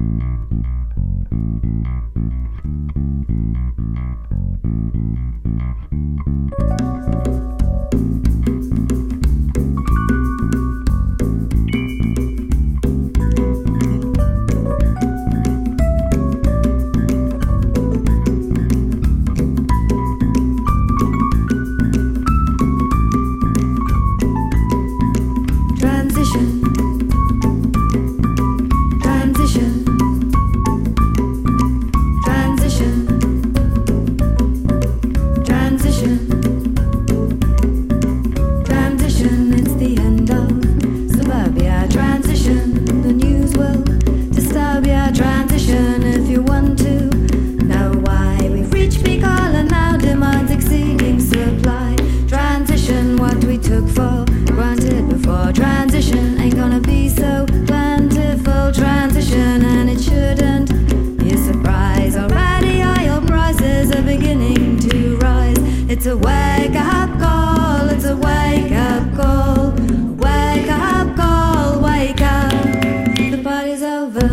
It's a wake-up call, it's a wake-up call. Wake-up call, wake up. The party's over.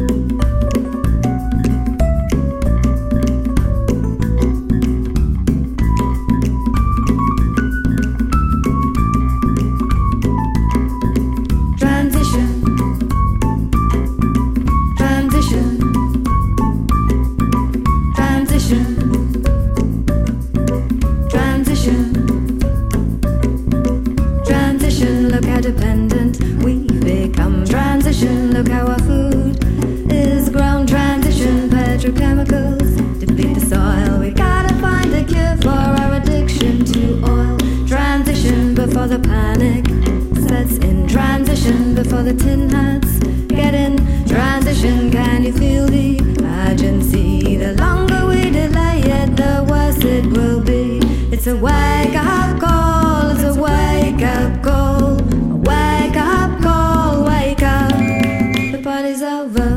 Look how dependent we've become. Transition, look how our food is grown. Transition, petrochemicals deplete the soil. We gotta find a cure for our addiction to oil. Transition before the panic sets in. Transition before the tin hats get in. Transition, can you feel the urgency? The longer we delay it, the worse it will be. It's a wake-up call, it's a wake-up call. Wake up call, wake up. The party's over.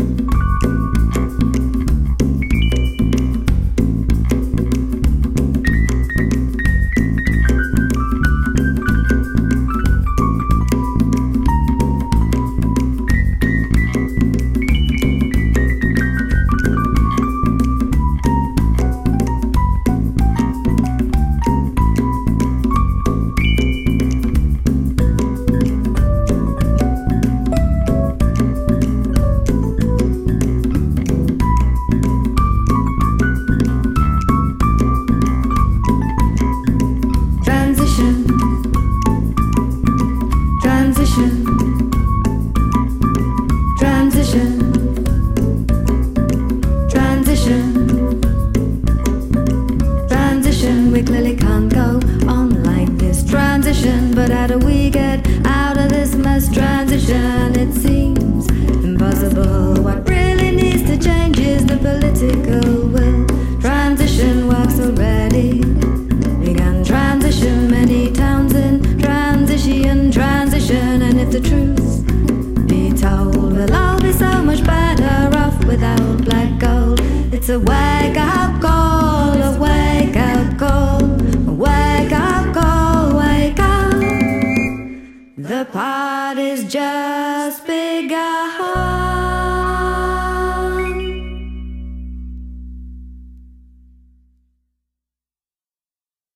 Transition, we clearly can't go on like this. Transition, but how do we get out of this mess? Transition, it seems impossible. What really needs to change is the political will. Transition works already began. Transition, many towns in transition, and if the truth be told, we'll all be so much better off without black gold. It's a wake-up call, a wake-up call, a wake-up call, wake up. The party's just